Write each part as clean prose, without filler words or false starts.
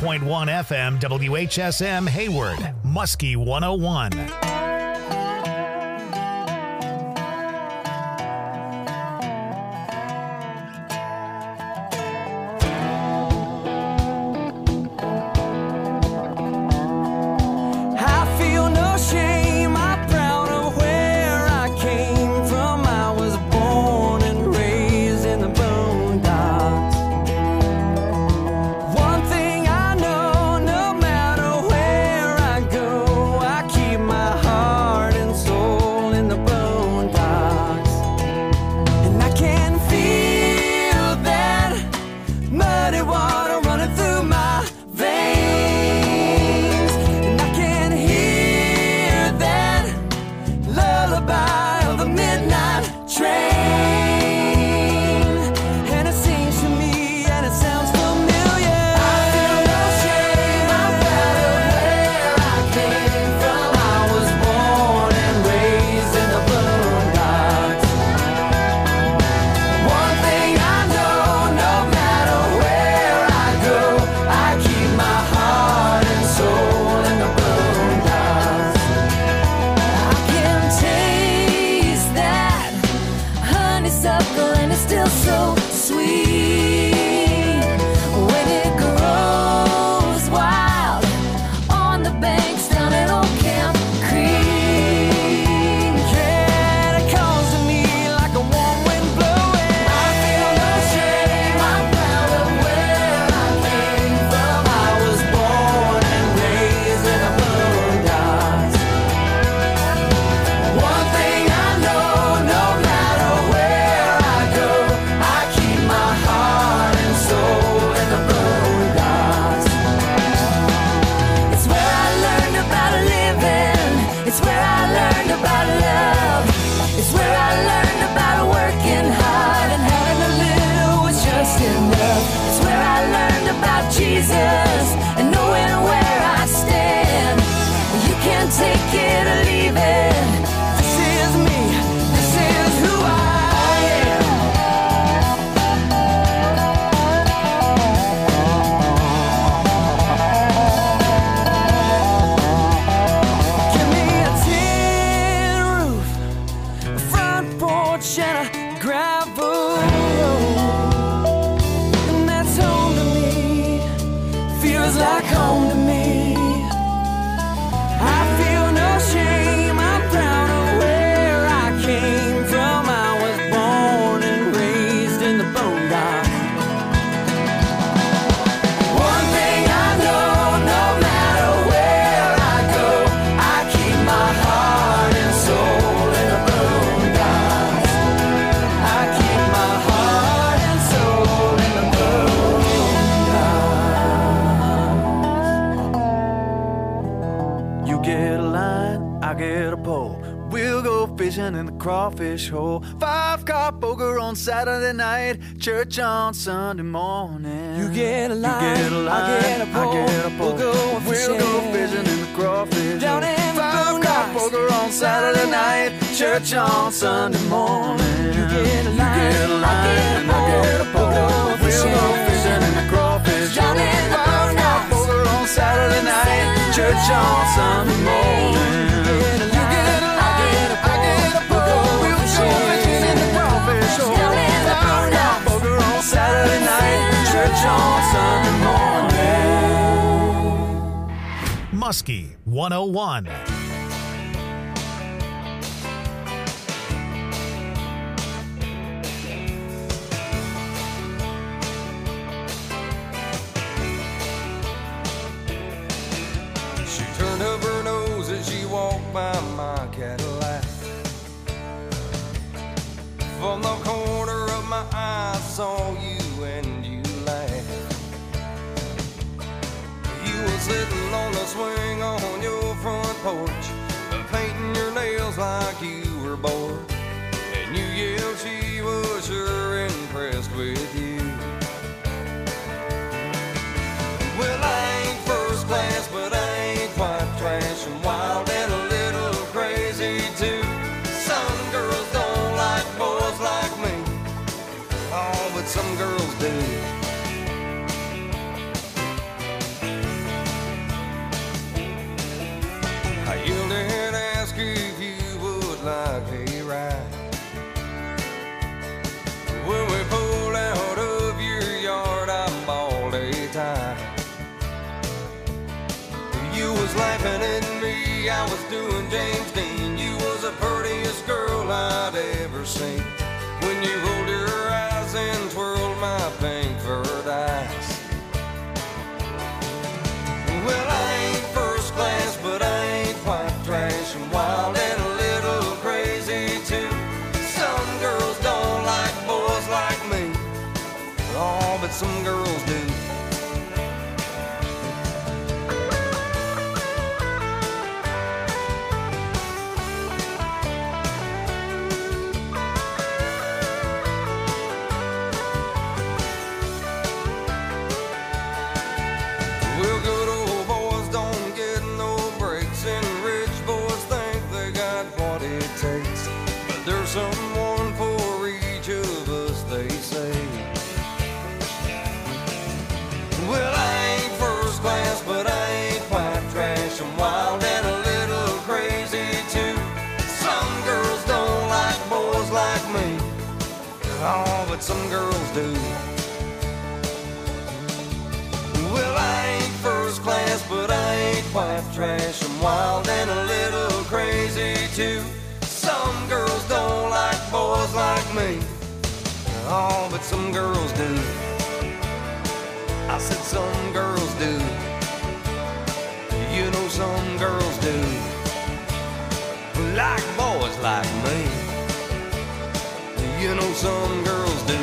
101.1 FM, WHSM Hayward, Muskie 101. In the crawfish hole, 5-car poker on Saturday night, church on Sunday morning. You get a line, I get a pole, we'll go fishing in the crawfish down hole. in the 5-car poker on Saturday night, church on Sunday morning. You get a line, I get a pole, we'll go fishing in the crawfish hole. 5-car poker on Saturday night, church on Sunday morning. Saturday night, church on Sunday morning. Muskie 101. She turned up her nose as she walked by my Cadillac. From the corner of my eye, I saw you and you laughed. You were sitting on the swing on your front porch, painting your nails like you were bored. And you yelled she was sure impressed with you. Well, I ain't first class, but I ain't quite trash, and wild and a little crazy too. Some girls don't like boys like me, oh, but some girls do. laughing at me, I was doing James Dean. You was the prettiest girl I'd ever seen. When you rolled your eyes and twirled my pink furred eyes. Well, I ain't first class, but I ain't quite trash. I'm wild and a little crazy too. Some girls don't like boys like me. Oh, but some girls do. Well, good old boys don't get no breaks, and rich boys think they got what it takes. But there's someone for each of us, they say. Well, I ain't first class, but I ain't quite trash. I'm wild and a little crazy too. Some girls don't like boys like me. Oh, but some girls do. Well, I ain't first class, but I ain't quite trash. I'm wild and a little crazy too. Some girls don't like boys like me. Oh, but some girls do. I said some girls do. You know some girls do. Like boys like me. You know some girls do.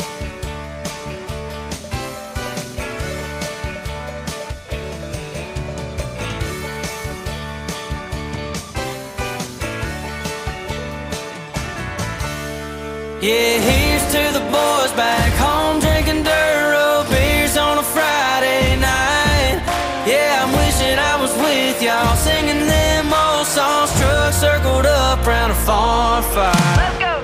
Yeah, here's to the boys back home drinking dirt road beers on a Friday night. Yeah, I'm wishing I was with y'all singing them old songs, truck circled up round a farm fire. Let's go!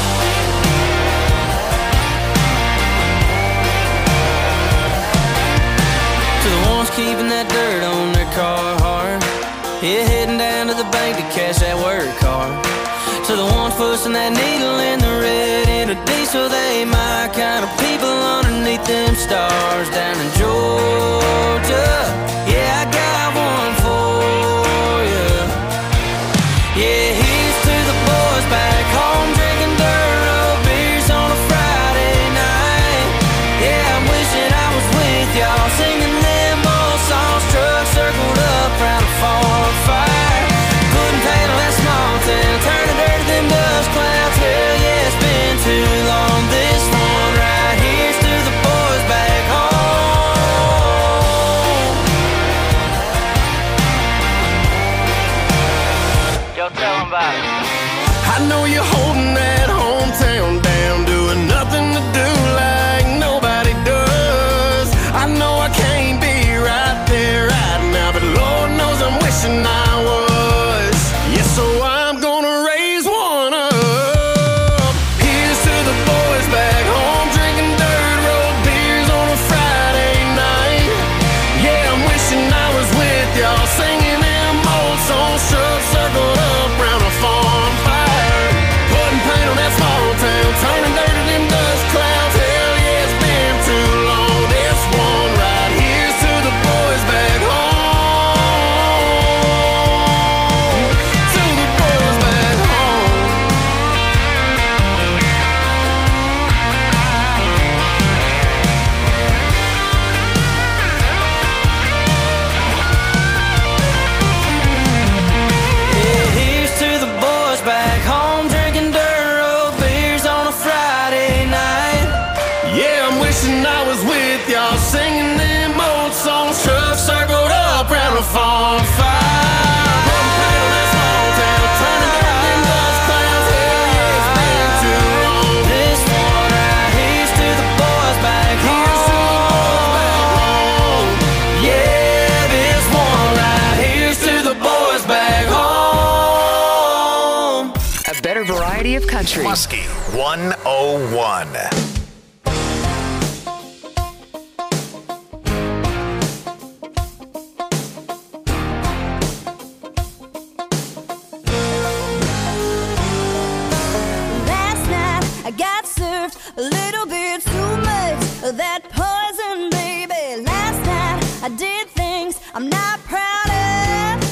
To the ones keeping that dirt on their car hard. Yeah, heading down to the bank to cash that work card. To the ones pushing that needle in the red in a diesel, they my kind of people underneath them stars down in Georgia. Yeah, I got one for you. Yeah, here's to the boys back home drinking dirt road beers on a Friday night. Yeah, I'm wishing I was with y'all singing them old songs, truck circled up round a farm fire. Couldn't handle that small town, turning dirt to them dust clouds. Hell yeah, it's been too long. This one right here's to the boys back home. Yo, tell them about it. I know you're holding that hometown down, doing nothing to do like nobody does. I know I can't be right there right now, but Lord knows I'm wishing I was. Yeah, so I'm gonna raise one up. Here's to the boys back home drinking dirt road beers on a Friday night. Yeah, I'm wishing I was with y'all singing them old songs, truck circled up round a farm fire. Putting paint on that small town, turning dirt to them dust clouds. Hell yeah, it's been too long. This one right here's to the boys back home. To the boys back home. Yeah, here's to the boys back home drinking dirt road beers on a Friday night. Yeah, I'm wishing I was with y'all singing them old songs, truck circled up round a farm fire. Putting paint on that small town, turning dirt to them dust clouds. Hell yeah, it's been too long. This one right here's to the boys back Here's to the boys back home. home. Yeah, this one right here's to the boys back home. A better variety of country. Muskie 101. Last night I got served a little bit too much of that poison, baby. Last night I did things I'm not proud of.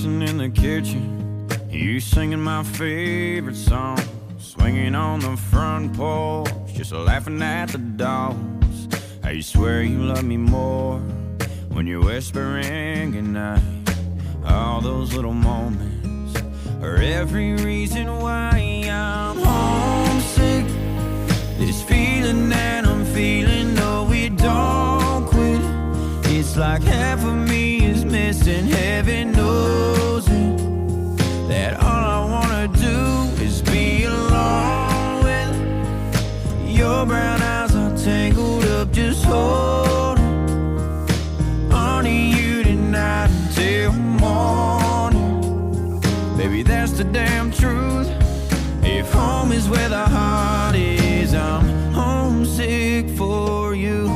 dancing in the kitchen, you singing my favorite song, swinging on the front porch, just laughing at the dogs. How you swear you love me more when you're whispering goodnight. All those little moments are every reason why I'm homesick. This feeling that I'm feeling, no, it don't quit. It's like half of me is missing, heaven knows it. That all I wanna do is be alone with your brown eyes are tangled up, just holding on to you tonight until morning. Baby, that's the damn truth. If home is where the heart is, I'm homesick for you.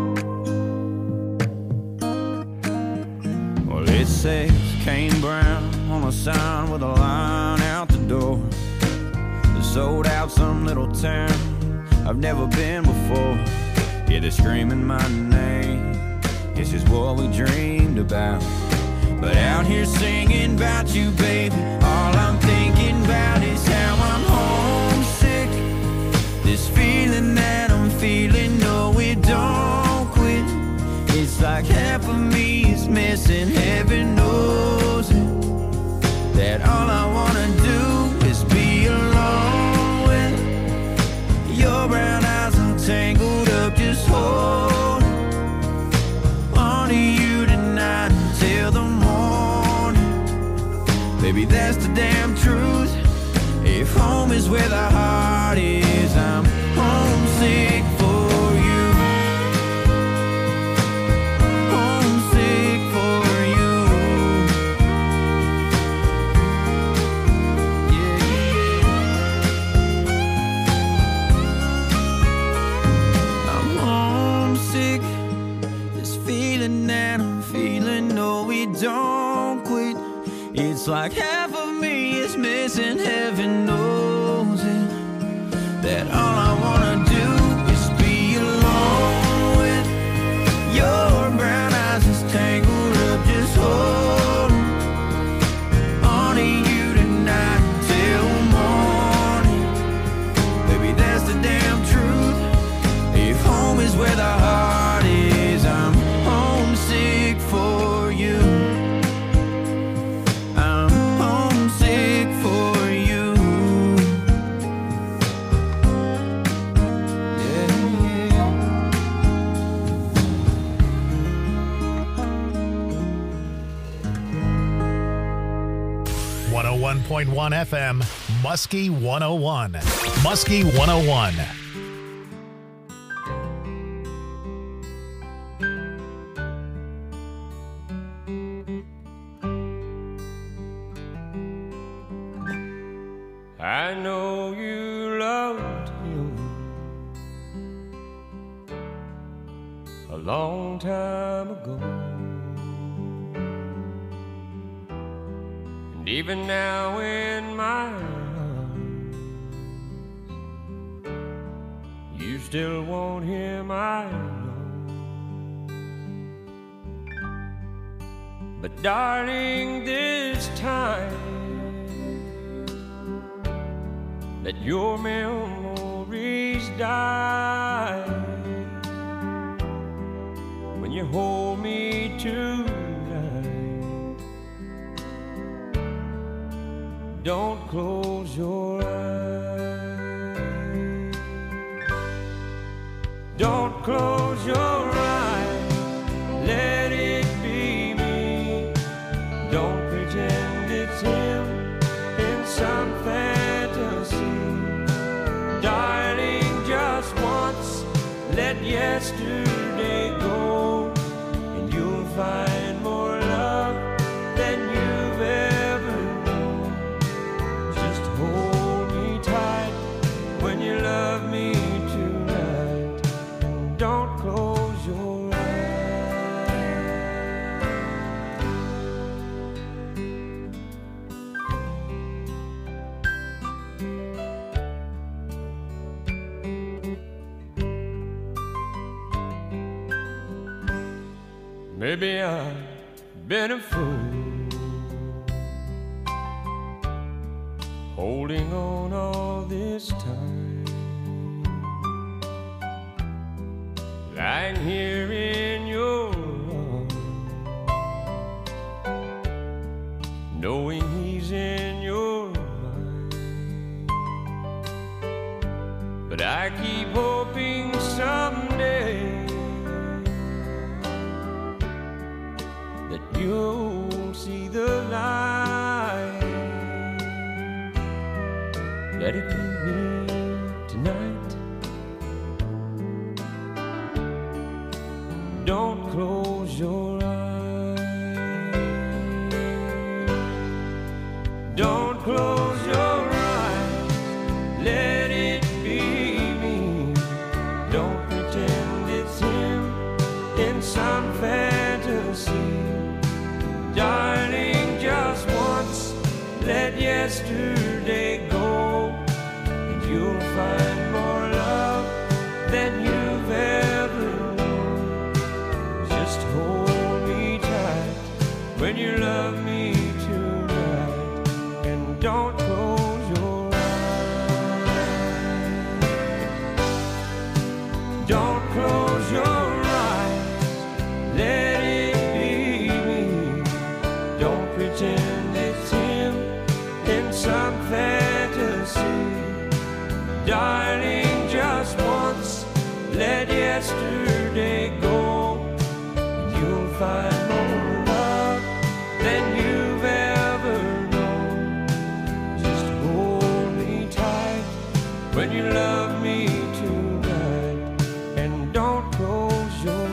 Well, it says Kane Brown on a sign with a line out the door. They sold out some little town I've never been before. Yeah, they're screaming my name. This is what we dreamed about. But out here singing about you, baby, all I'm thinking about is how I'm homesick. This feeling that I'm feeling, no, it don't quit. It's like half of me is missing, heaven knows it. That all I wanna do is be alone with your brown eyes are tangled up, just hold on to you tonight until the morning. Baby, that's the damn truth. If home is where the heart is, I'm homesick for you. Homesick for you. Yeah, yeah. I'm homesick. This feeling that I'm feeling, no, it don't quit. It's like half of me is missing, heaven knows it. That all I wanna do is be alone with your brown eyes is tangled up, just holding on to you tonight till morning. Baby, that's the damn truth. If home is where the heart is, I'm homesick for you. I'm homesick for you. Yeah, yeah. 101.1 FM, Muskie 101. Muskie 101. I know you loved him a long time ago, and even now in my arms, you still want him, I know. But darling, this time let your memories die. When you hold me tonight, don't close your eyes. Don't close your eyes, let it be me. Don't pretend it's him in some fantasy. Darling, just once, let yesterday go, and you'll find more love than you've ever known. Just hold me tight when you love me tonight, and don't close your eyes. Maybe I've been a fool holding on all this time, lying here in your arms, knowing he's in your mind. But I keep hoping someday that you'll see the light. Let it be me tonight. Don't close your eyes. Don't close your eyes. Let it be me. Don't pretend it's him in some fantasy. Darling, just once, let yesterday go, and you'll find more love than you've ever known. Just hold me tight when you love me tonight, and don't close your eyes. Don't close your eyes. Let it be me. Don't pretend it's him in some fantasy. Darling, just once, let yesterday go, and you'll find more love than you've ever known. Just hold me tight when you love me tonight, and don't close your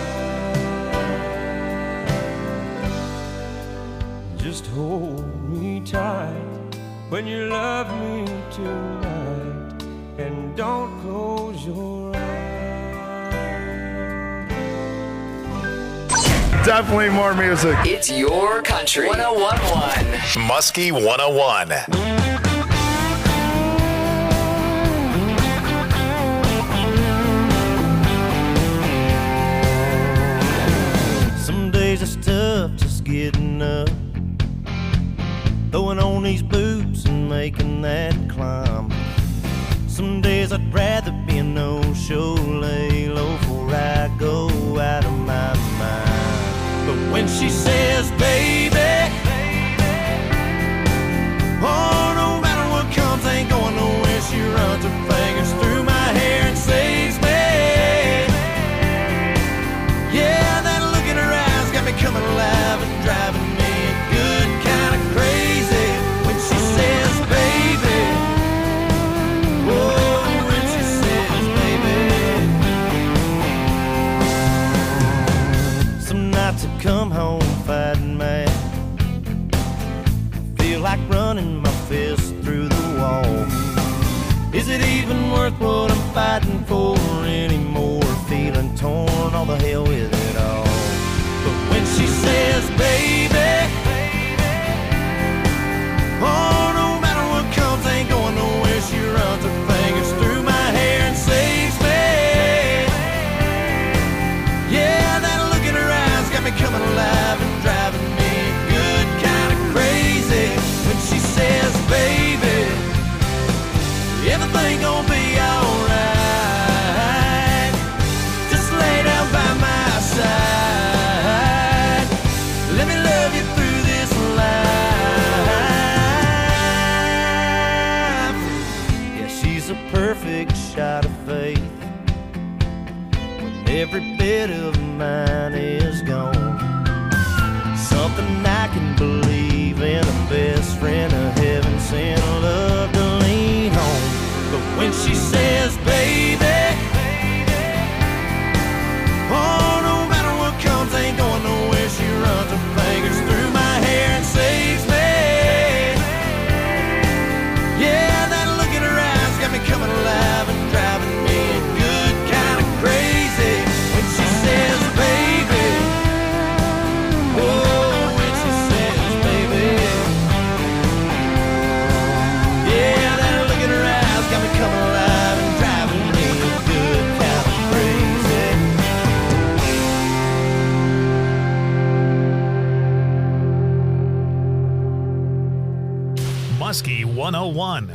eyes. Just hold me tight when you love me tonight, and don't close your eyes. Definitely more music. It's your country. 101.1. Muskie 101. Some days it's tough just getting up, throwing on these boots and making that climb. Some days I'd rather be a no-show, lay low before I go out of my mind. But when she says, baby, oh, no matter what comes, ain't going nowhere. She runs her fingers through my hair and saves me. Yeah, that look in her eyes got me coming alive and driving me good kind of crazy. When she says, baby, oh, when she says, baby. Some nights I come home fighting mad, feel like running my fist through the wall. Is it even worth what I'm fighting for anymore? Feeling torn, all the hell with it all. But when she says, baby, oh, no matter what comes, ain't going nowhere. She runs her fingers through my hair and saves me. Yeah, that look in her eyes got me coming alive and driving me good kind of crazy. When she says, baby, everything gonna be alright. Just lay down by my side. Let me love you through this life. Yeah, she's a perfect shot of faith when every bit of mine is gone. Something I can believe in, a best friend, a heaven sent love to lean on. But when she says, baby, oh, no matter what comes, ain't going nowhere. She runs her fingers through my hair and saves me. Yeah, that look in her eyes got me coming alive and driving me good kind of crazy. When she says, baby, oh, when she says, baby, yeah. 101.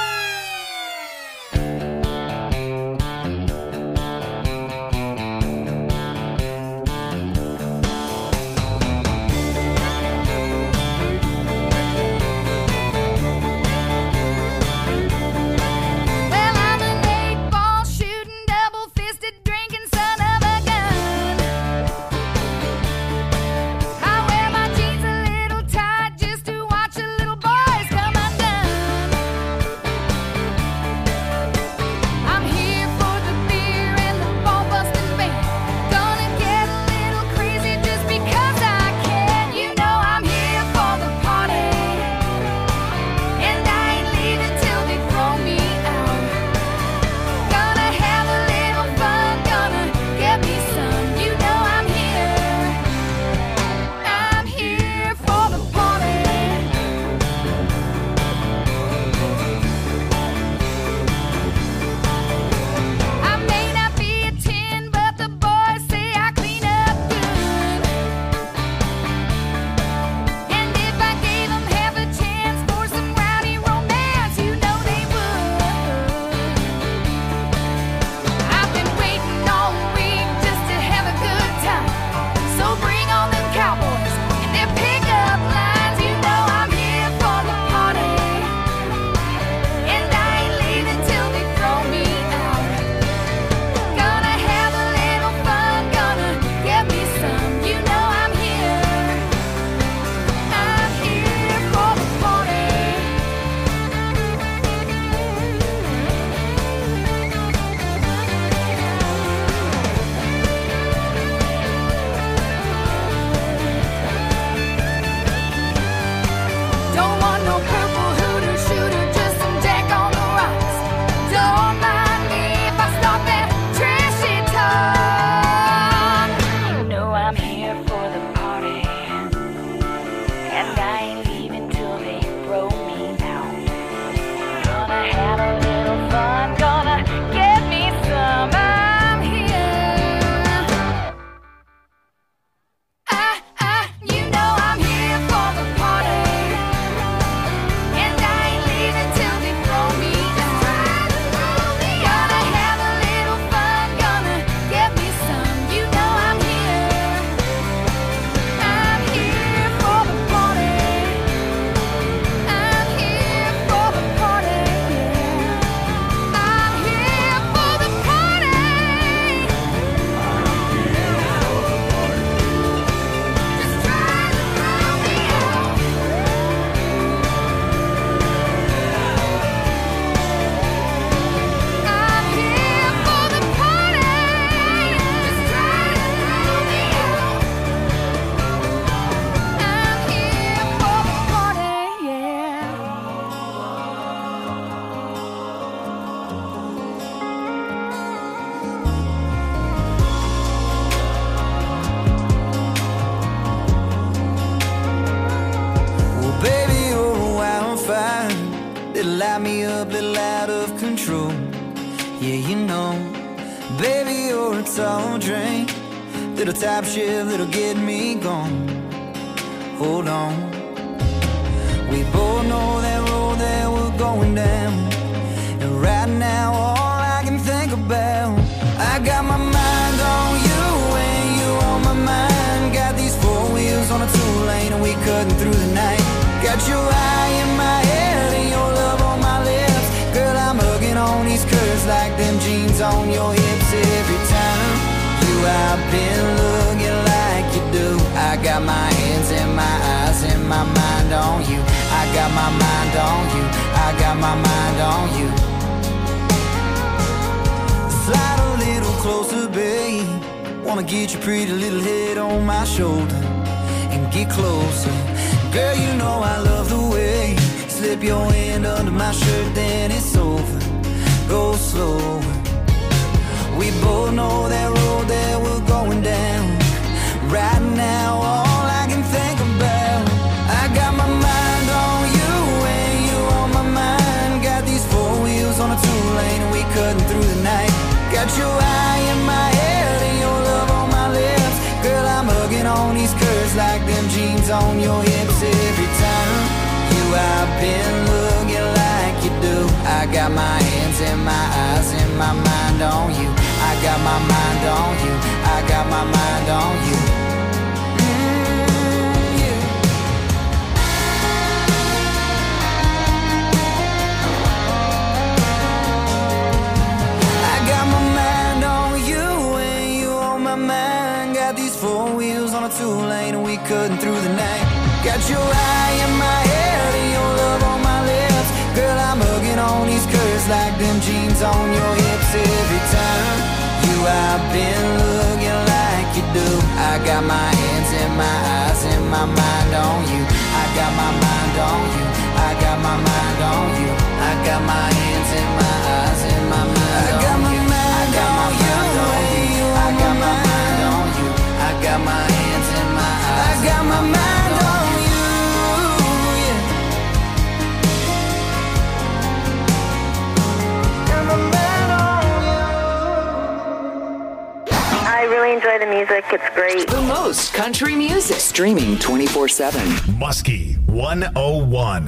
light me up, little out of control. Yeah, you know, baby, you're a tall drink, little top shift that'll get me gone. Hold on, we both know that road that we're going down, and right now all I can think about, I got my mind on you and you on my mind. Got these four wheels on a two-lane and we cutting through the night. Got your eye in my head and your love on my lips. Girl, I'm hugging on these curves like them jeans on your hips. Every time you I've been looking like you do. I got my hands and my eyes and my mind on you. I got my mind on you. I got my mind on you. Slide a little closer, babe. Wanna get your pretty little head on my shoulder and get closer. Girl, you know I love the way you slip your hand under my shirt, then it's over. Go slower. We both know that road that we're going down. Right now, all I can think about, I got my mind on you and you on my mind. Got these four wheels on a two-lane and we cutting through the night. Got your eye in my head and your love on my lips. Girl, I'm hugging on these curves like them jeans on your hips. Every time you I've been looking like and my eyes and my mind on you. I got my mind on you. I got my mind on you. I got my mind on you and you on my mind. Got these four wheels on a two-lane and we cutting through the night. Got your eye in my head and your love on my lips. Girl, I'm hugging on these curves like them jeans on your hips. Every time you I've been looking like you do. I got my hands and my eyes and my mind on you. I got my mind on you. I got my mind on you. I got my hands and my eyes and my mind on you. I got my mind on you. I got my mind on you. I got my hands and my eyes. I got my mind on you. I really enjoy the music. It's great. The most country music. Streaming 24/7. Muskie 101.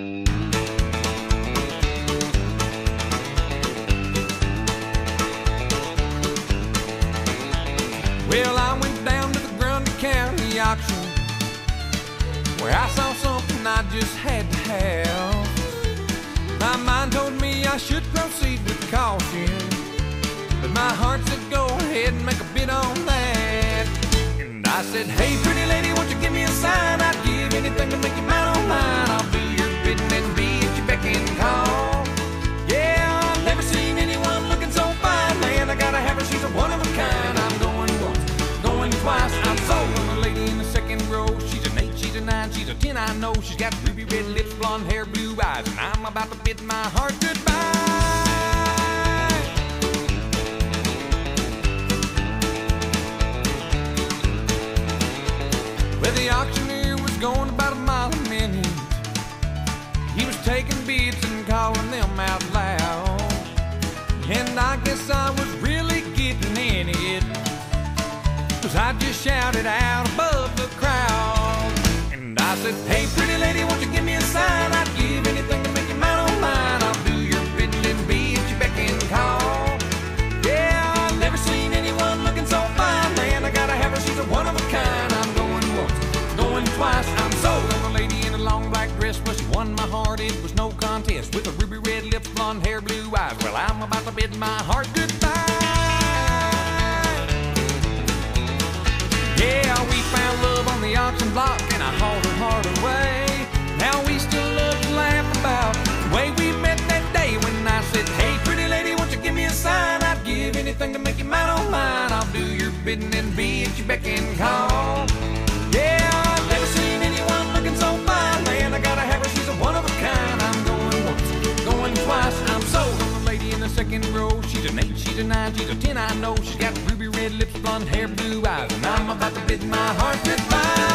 Well, I went down to the Grundy County auction where I saw something I just had to have. My mind told me I should proceed with caution, but my heart said go ahead and make a bid on that. And I said, hey pretty lady, won't you give me a sign? I'd give anything to make you mine on mine. I'll do your bidding and be at your beck and call. Yeah, I've never seen anyone looking so fine. Man, I gotta have her, she's a one of a kind. I'm going once, going twice. I'm sold on the lady in the second row. She's an 8, she's a 9, she's a 10, I know. She's got ruby red lips, blonde hair, blue eyes, and I'm about to bid my heart goodbye. Well, the auctioneer was going about a mile a minute. He was taking bids and calling them out loud. And I guess I was really getting in it, 'cause I just shouted out above the crowd. And I said, hey pretty lady, won't you give me a sign? I'd give anything to make you mine on mine. I'll do your bidding and be at your beck and call. Yeah, I've never seen anyone looking so fine. Man, I gotta have her, she's a one of a kind. I'm going once, going twice. I'm sold on the lady in a long black dress. Well, she won my heart, it was no contest. With her ruby red lips, blonde hair, blue eyes. Well, I'm about to bid my heart goodbye. Yeah, we found love on the auction block and I hauled her heart away. Now we still love to laugh about the way we met that day when I said, hey pretty lady, won't you give me a sign? I'd give anything to make you mine on mine. I'll do your bidding and be at your beck and call. Yeah, I've never seen anyone looking so fine. Man, I gotta have her, she's a one of a kind. I'm going once, going twice. I'm sold on the lady in the second row. She's an 8, she's a 9, she's a 10, I know. She's got ruby red lips, blonde hair, blue eyes, and I'm about to bid my heart goodbye.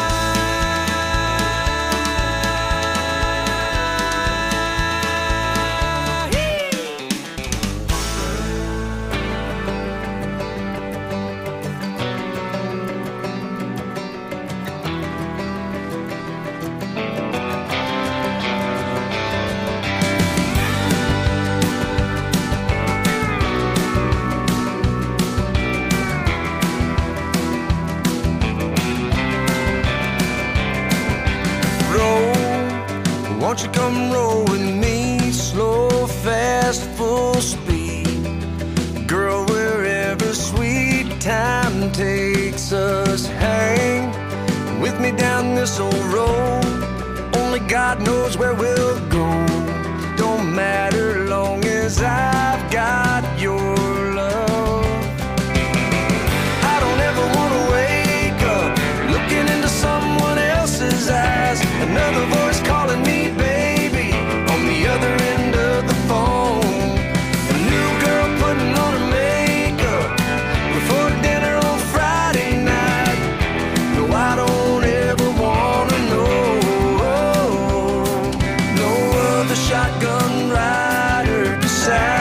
Won't you come roll with me, slow, fast, full speed. Girl, wherever sweet time takes us, hang with me down this old road. Only God knows where we'll go. Don't matter long as I've got your love. I don't ever want to wake up looking into someone else's eyes. Another voice calling me baby on the other end of the phone. A new girl putting on her makeup before dinner on Friday night. No, I don't ever wanna know. No other shotgun rider beside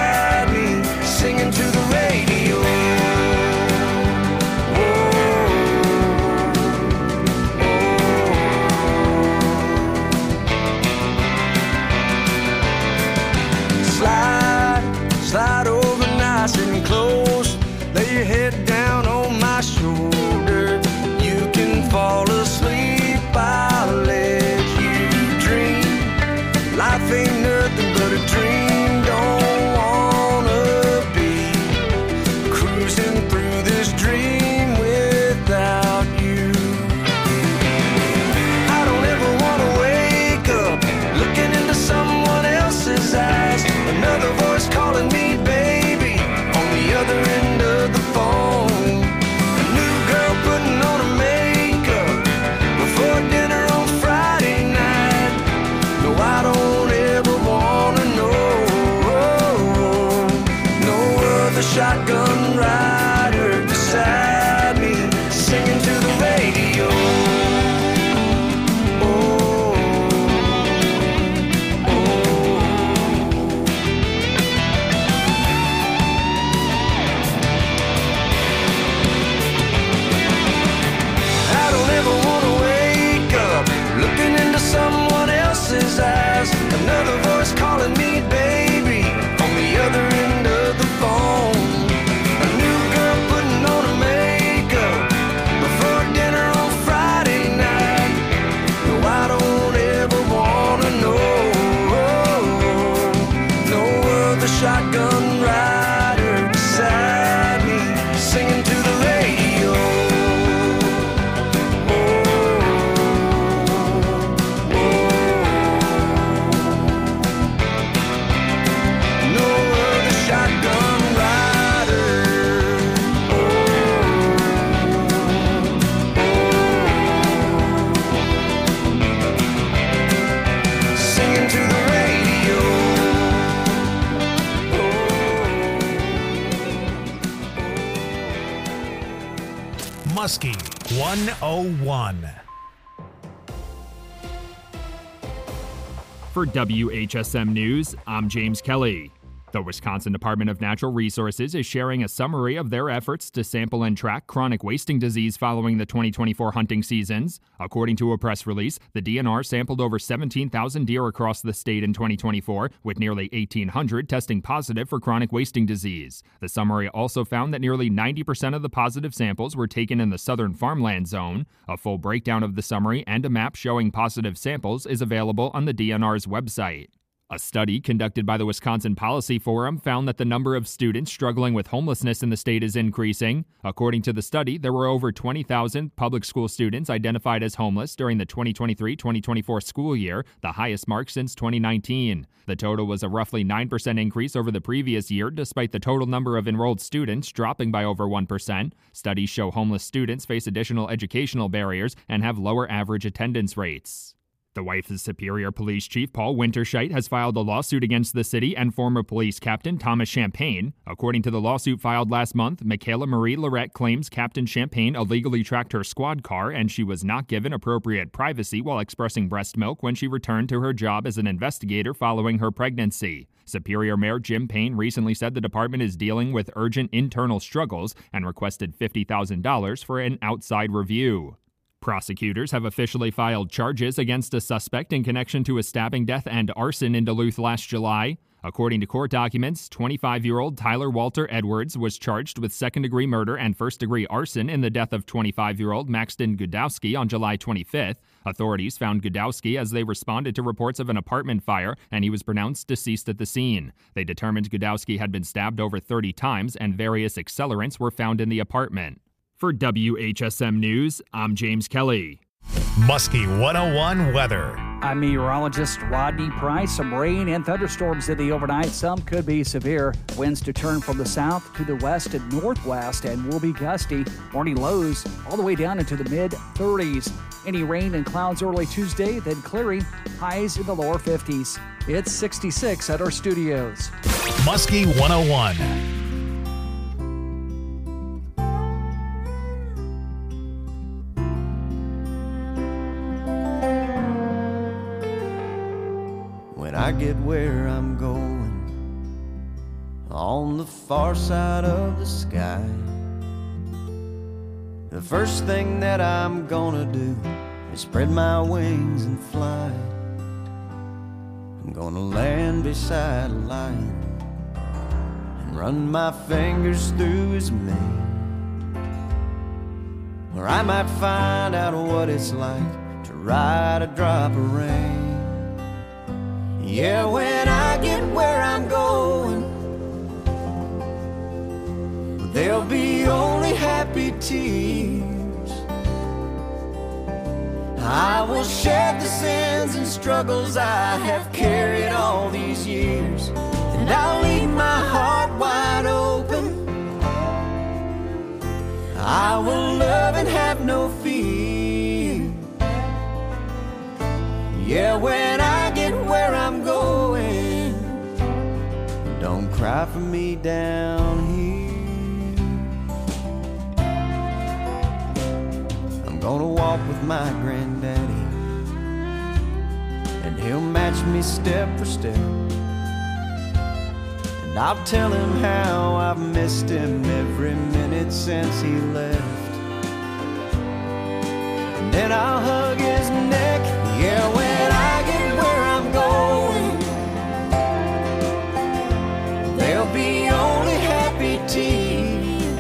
shotgun rider beside me, singing to the radio. Someone else's eyes, another voice calling me baby on the other end of the phone. A new girl putting on her makeup before dinner on Friday night. No, I don't ever wanna know. No other shotgun rider beside me, singing to the radio. Muskie 101. For WHSM News, I'm James Kelly. The Wisconsin Department of Natural Resources is sharing a summary of their efforts to sample and track chronic wasting disease following the 2024 hunting seasons. According to a press release, the DNR sampled over 17,000 deer across the state in 2024, with nearly 1,800 testing positive for chronic wasting disease. The summary also found that nearly 90% of the positive samples were taken in the southern farmland zone. A full breakdown of the summary and a map showing positive samples is available on the DNR's website. A study conducted by the Wisconsin Policy Forum found that the number of students struggling with homelessness in the state is increasing. According to the study, there were over 20,000 public school students identified as homeless during the 2023-2024 school year, the highest mark since 2019. The total was a roughly 9% increase over the previous year, despite the total number of enrolled students dropping by over 1%. Studies show homeless students face additional educational barriers and have lower average attendance rates. The wife of Superior Police Chief Paul Winterscheidt has filed a lawsuit against the city and former police captain Thomas Champagne. According to the lawsuit filed last month, Michaela Marie Lorette claims Captain Champagne illegally tracked her squad car and she was not given appropriate privacy while expressing breast milk when she returned to her job as an investigator following her pregnancy. Superior Mayor Jim Payne recently said the department is dealing with urgent internal struggles and requested $50,000 for an outside review. Prosecutors have officially filed charges against a suspect in connection to a stabbing death and arson in Duluth last July. According to court documents, 25-year-old Tyler Walter Edwards was charged with second-degree murder and first-degree arson in the death of 25-year-old Maxton Gudowski on July 25th. Authorities found Gudowski as they responded to reports of an apartment fire, and he was pronounced deceased at the scene. They determined Gudowski had been stabbed over 30 times, and various accelerants were found in the apartment. For WHSM News, I'm James Kelly. Muskie 101 weather. I'm meteorologist Rodney Price. Some rain and thunderstorms in the overnight. Some could be severe. Winds to turn from the south to the west and northwest and will be gusty. Morning lows all the way down into the mid-30s. Any rain and clouds early Tuesday, then clearing. Highs in the lower 50s. It's 66 at our studios. Muskie 101. When I get where I'm going, on the far side of the sky, the first thing that I'm gonna do is spread my wings and fly. I'm gonna land beside a lion and run my fingers through his mane, or I might find out what it's like to ride a drop of rain. Yeah, when I get where I'm going, there'll be only happy tears. I will shed the sins and struggles I have carried all these years, and I'll leave my heart wide open. I will love and have no fear. Yeah, when I get where I'm going, don't cry cry for me down here. I'm gonna walk with my granddaddy, and he'll match me step for step. And I'll tell him how I've missed him every minute since he left. And then I'll hug his neck, yeah, when I get where I'm going. There'll be only happy tears.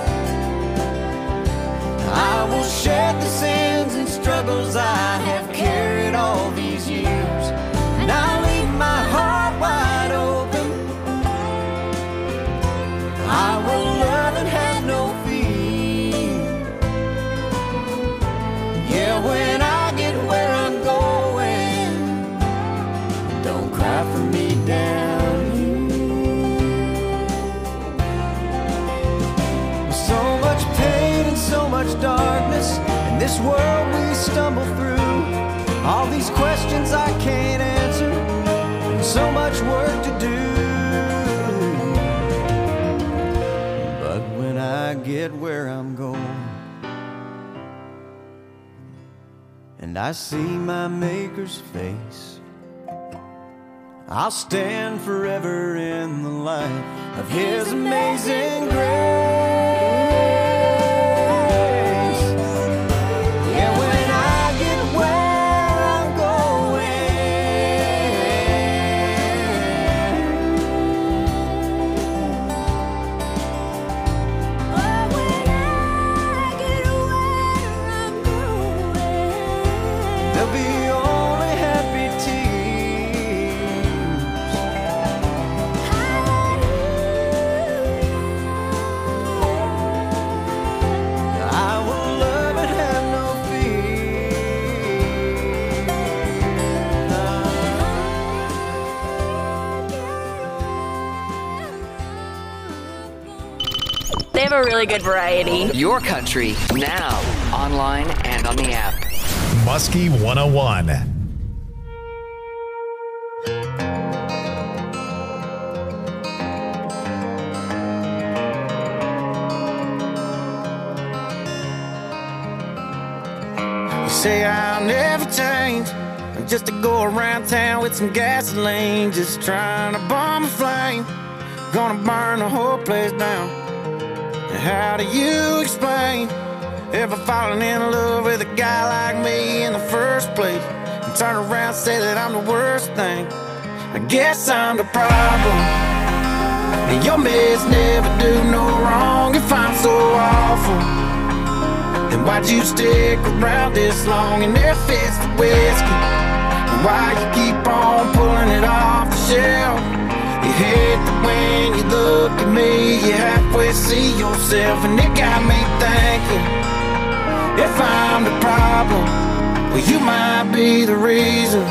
I will shed the sins and struggles I have carried all these years. And I'll leave my heart wide open. I will love and have no fear. Yeah, when I get where I'm going, don't cry for me down here. With so much pain and so much darkness in this world we stumble through, all these questions I can't answer, and so much work to do. But when I get where I'm going, and I see my Maker's face, I'll stand forever in the light of His amazing grace. Yeah, when I get where I'm going, there'll be only happy tears. I will love and have no fear. They have a really good variety. Your country, now, online and on the app. Muskie 101. You say I'll never change, I'm just to go around town with some gasoline, just trying to bomb a flame, gonna burn the whole place down. And how do you explain ever falling in love with a guy like me in the first place, and turn around and say that I'm the worst thing? I guess I'm the problem, and your mess never do no wrong. If I'm so awful, then why'd you stick around this long? And if it's the whiskey, then why you keep on pulling it off the shelf? You hate that when you look at me, you halfway see yourself, and it got me thinking, if I'm the problem, well, you might be the reason.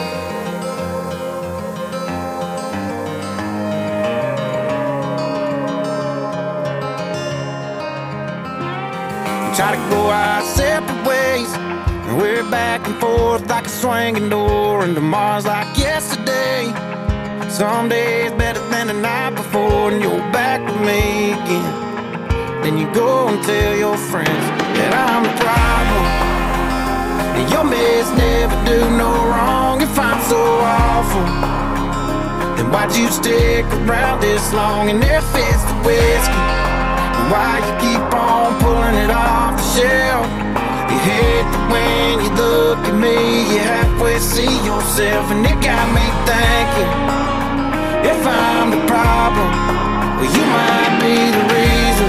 We try to go our separate ways, and we're back and forth like a swinging door, and tomorrow's like yesterday. Some days better than the night before, and you're back with me again. Then you go and tell your friends that I'm the problem, and your mess never do no wrong. If I'm so awful, then why'd you stick around this long? And if it's the whiskey, then why you keep on pulling it off the shelf? You hate that when you look at me, you halfway see yourself, and it got me thinking, if I'm the problem, well, you might be the reason.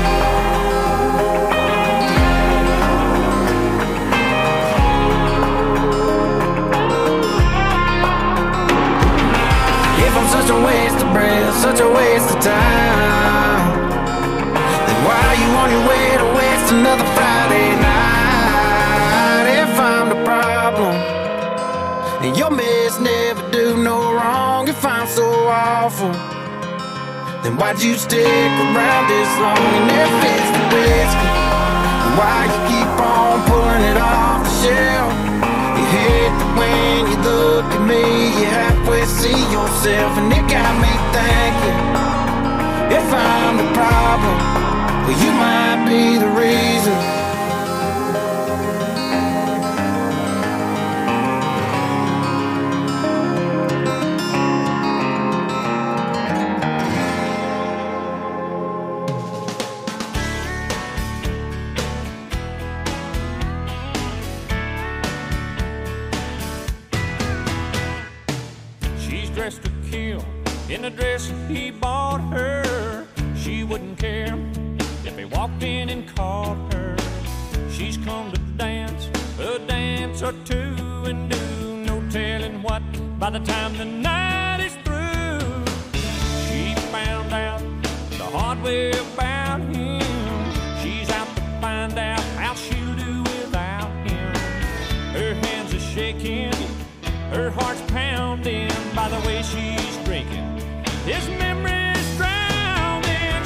If I'm such a waste of breath, such a waste of time, then why are you on your way to waste another Friday night? If I'm the problem, and your mess never do no wrong. If I'm so awful, then why'd you stick around this long? And if it's the whiskey, then why you keep on pulling it off the shelf? You hate that when you look at me, you halfway see yourself, and it got me thinking, wouldn't care if he walked in and called her. She's come to dance a dance or two and do no telling what by the time the night is through. She found out the hard way about him. She's out to find out how she'll do without him. Her hands are shaking, her heart's pounding by the way she's drinking. His memory's drowning.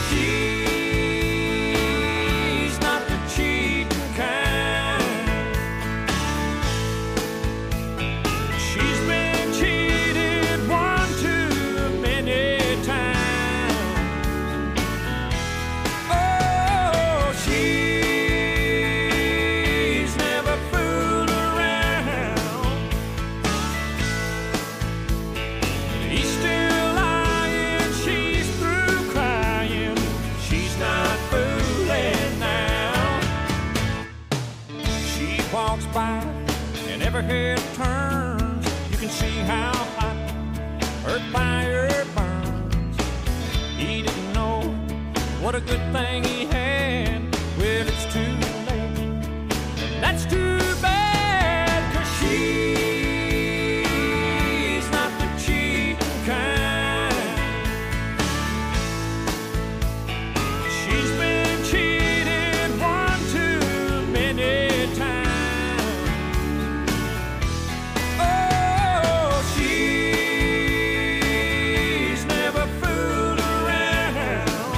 She's not the cheating kind. She's been cheated one too many times. Oh, she's never fooled around. He's still lying, she's through crying. She's not fooling now. She walks by and every head turns. You can see how hot her fire burns. He didn't know what a good thing he had. Well, it's too late, and that's too bad, 'cause she's not the cheating kind. She's been cheated one too many times. Oh, she's never fooled around.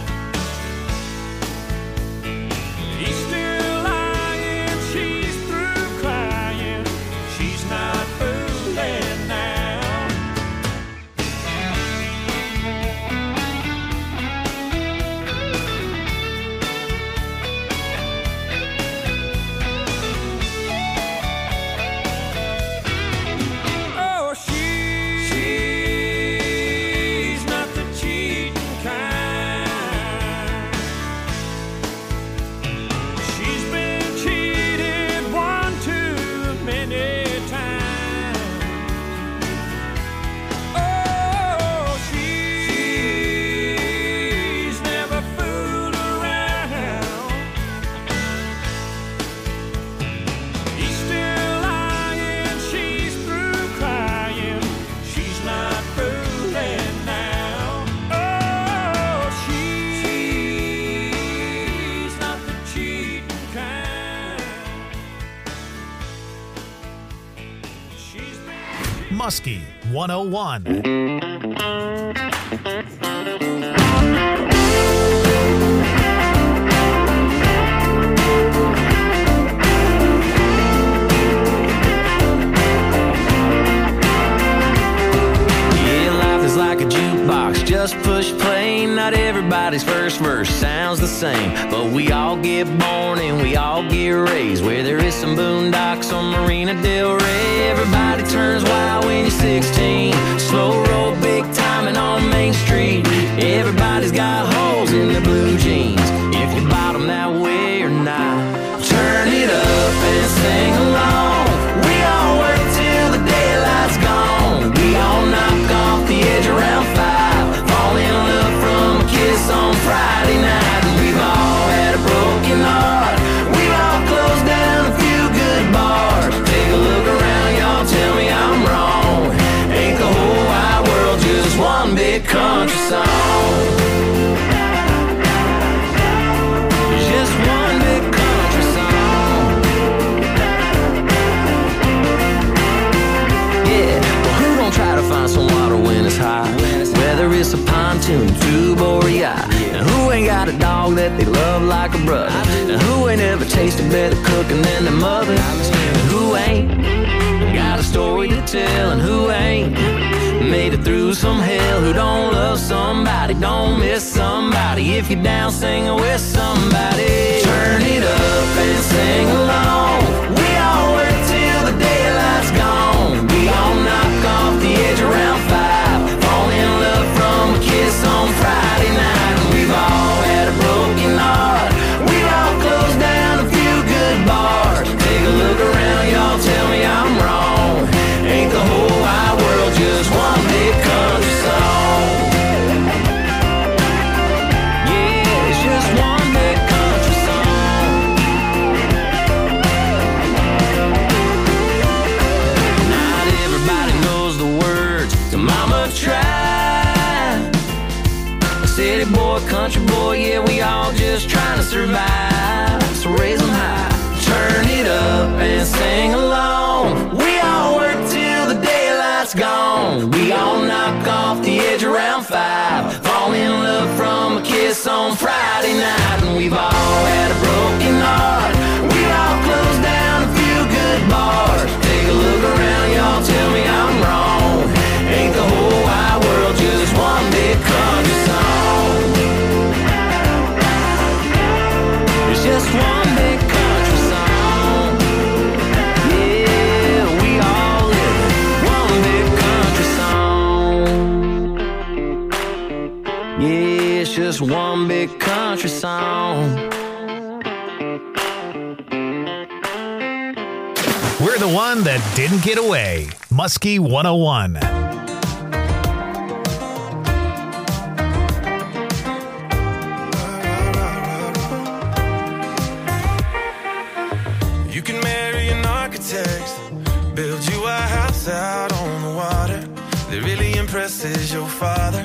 He's still lying, she's through crying. She's not fooling now. Oh, she's not the cheating kind. She's been cheated one too many times. Oh, she's never fooled around. He's still lying, she's through crying. She's not fooling now. Oh, she's not the cheating kind. She's been Muskie 101. Yeah, life is like a jukebox, just push play. Not everybody's first verse sounds the same, but we all get born and we all get raised where there is some boondocks on Marina Del Rey. Everybody turns wild when you're 16, slow roll big timing on Main Street. Everybody's got holes in their blue jeans, if you bottom that way or not. Turn it up and sing along. We all work till the daylight's gone. We all knock off the edge around 5, fall in love from a kiss on Friday night. And we've all had a broken heart. We've all closed down a few good bars. Take a look around, y'all, tell me I'm wrong. Ain't the whole wide world just one big country song? Just one big country song. Yeah, well, who gon' try to find some water when it's hot? Whether it's a pontoon, tube, or a yacht. And who ain't got a dog that they love like a brother? And who ain't ever tasted better cooking than their mother? And who ain't got a story to tell? And who ain't made it through some hell? Who don't love somebody, don't miss somebody? If you're down singing with somebody, turn it up and sing along. We all work till the daylight's gone. We all knock off the edge around 5, fall in love from a kiss on Friday night. And we've all had a broken heart. We've all closed down a few good bars. Take a look around, y'all, tell me I'm wrong. Ain't the whole wide world just one big country song? Yeah. city boy, country boy, yeah, we all just trying to survive. So raise them high, turn it up and sing along. We all work till the daylight's gone. We all knock off the edge around 5. Fall in love from a kiss on Friday night. And we've all had a broken heart. We all closed down a few good bars. Take a look around, y'all, tell me I'm wrong. Ain't the whole wide world just one big country song? It's just one big country song. Yeah, we all live one big country song. Yeah, it's just one big country song. We're the one that didn't get away. Muskie 101. You can marry an architect, build you a house out on the water that really impresses your father.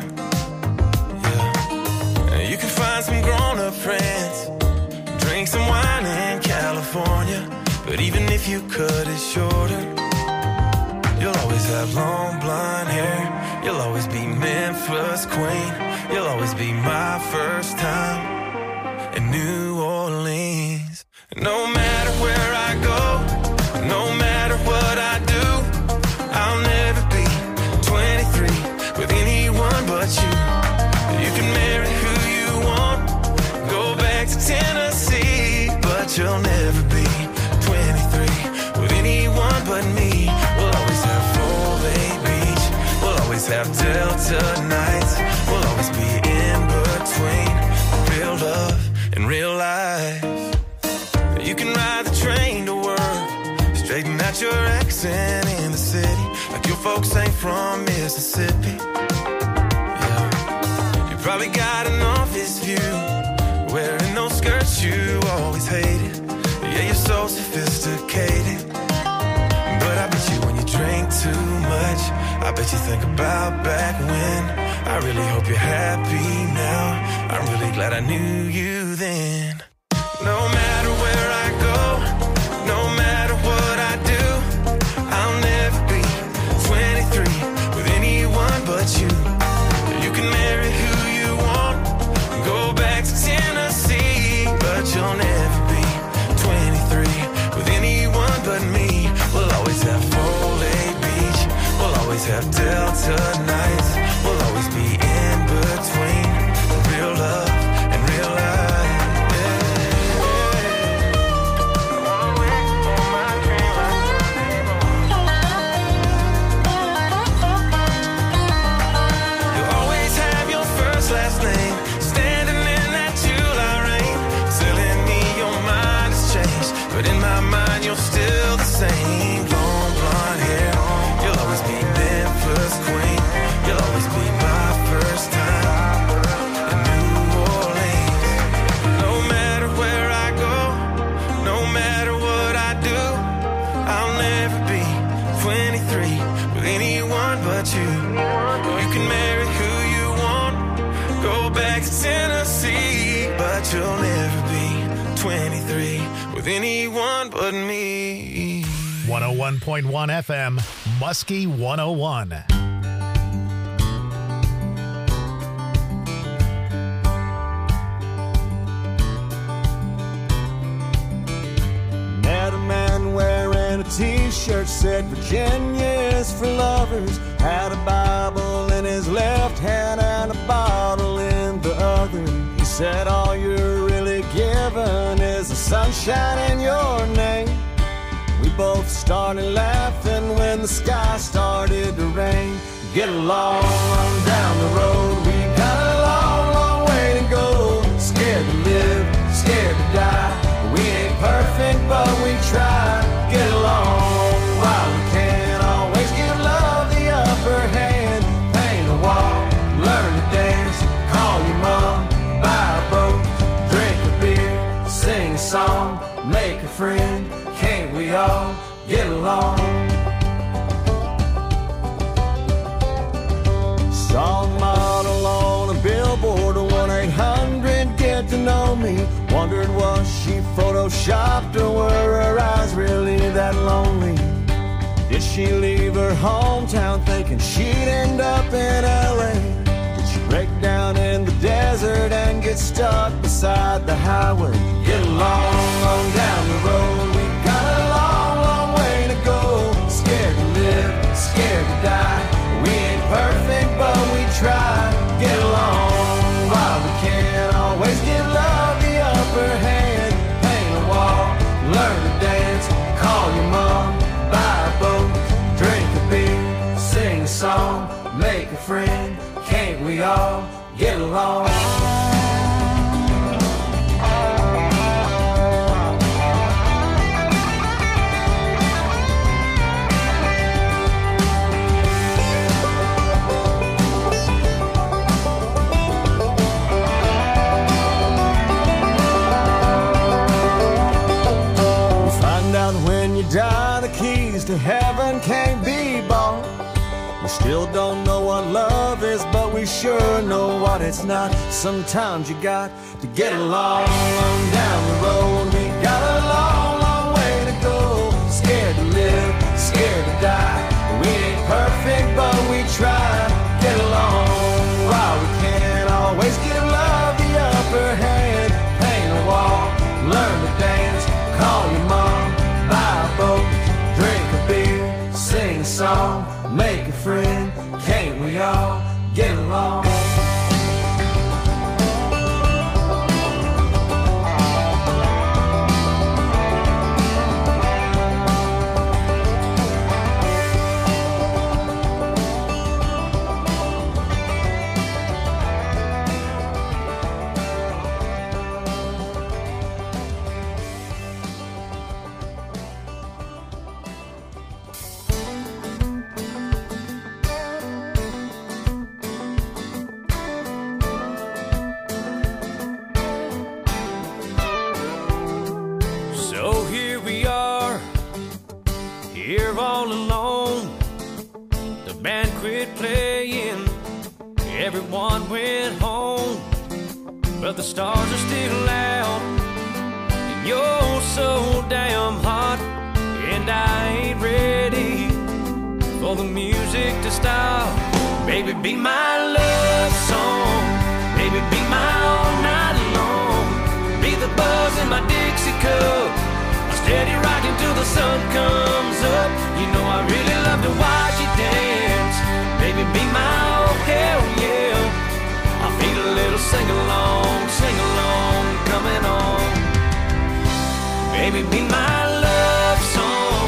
Yeah. You can find some grown-up friends, drink some wine in California. But even if you cut it shorter, you'll always have long blonde hair. You'll always be Memphis queen. You'll always be my first time in New Orleans. No matter where I go, no matter what I do, I'll never be 23 with anyone but you. You can marry who you want, go back to Tennessee, but you'll never be 23 with anyone but me. We'll always have Full Bay Beach, we'll always have Delta nights, we'll always be in between real love and real life. You can ride the train to work, straighten out your accent in the city, like your folks ain't from Mississippi. Yeah. You probably got an office view, wearing those skirts you always hated. Yeah, you're so sophisticated. But I bet you when you drink too much, I bet you think about back when. I really hope you're happy now. I'm really glad I knew you then. No matter where I go, no matter what I do, I'll never be 23 with anyone but you. You can marry who you want, go back to Tennessee, but you'll never be 23 with anyone but me. We'll always have Full Bay Beach, we'll always have Delta nights, we'll always be in between real love and real life. You'll always have your first last name, standing in that July rain, telling me your mind has changed, but in my mind you're still the same. Long blonde hair, you'll always be Memphis queen. You'll always be my first time in New Orleans. No matter where I go, no matter what I do, I'll never be 23 with anyone but you. You can marry who you want, go back to Tennessee, but you'll never be 23 with anyone but me. 101.1 FM, Muskie 101. Met a man wearing a t-shirt said Virginia's for lovers. Had a Bible in his left hand and a bottle in the other. He said all you're really given is the sunshine in your name. We both started laughing when the sky started to rain. Get along down the road, we got a long, long way to go. Scared to live, scared to die. We ain't perfect, but we try. Get along while we can. Always give love the upper hand. Paint a wall, learn to dance. Call your mom, buy a boat, drink a beer, sing a song, make a friend. Can't we all get along? Saw a model on a billboard, one shopped, or were her eyes really that lonely? Did she leave her hometown thinking she'd end up in LA? Did she break down in the desert and get stuck beside the highway? Get long, long down the road, we got a long, long way to go. Scared to live, scared to die. We ain't perfect, but we try. Get along while we can. Always give love the upper hand. Paint a wall, learn to dance. Call your mom, buy a boat, drink a beer, sing a song, make a friend. Can't we all get along? When you die, the keys to heaven can't be bought. We still don't know what love is, but we sure know what it's not. Sometimes you got to get along, long down the road. We got a long, long way to go. Scared to live, scared to die. We ain't perfect, but we try. Get along while we can. Always give love the upper hand. Paint a wall, learn to dance. Call your mom, buy a boat, drink a beer, sing a song, make a friend. Can't we all get along? Here all alone, the band quit playing, everyone went home, but the stars are still out, and you're so damn hot, and I ain't ready for the music to stop. Baby, be my love song, baby, be my all night long, be the buzz in my Dixie cup, steady rocking till the sun comes up. You know I really love to watch you dance. Baby, be my oh hell yeah. I feel a little sing-along coming on. Baby, be my love song.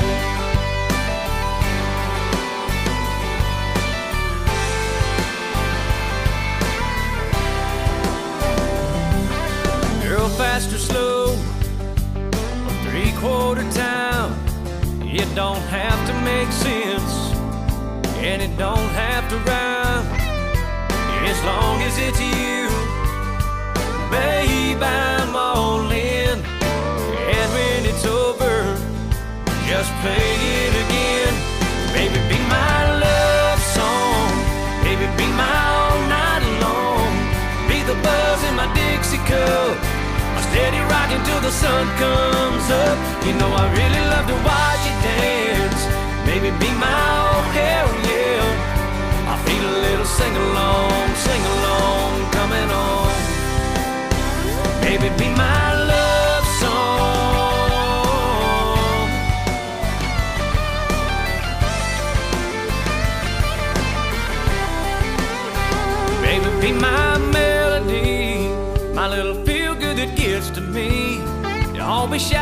Girl, fast or slow, three-quarter time, it don't have to make sense, and it don't have to rhyme, as long as it's you, babe, I'm all in, and when it's over, just play it again. Baby, be my love song, baby, be my all night long, be the buzz in my Dixie cup, steady rocking till the sun comes up. You know I really love to watch you dance. Baby, be my oh hell yeah. I feel a little sing-along coming on. Baby, be my love song. Baby, be my melody, my little feel-good that gets to me. I'll be shy.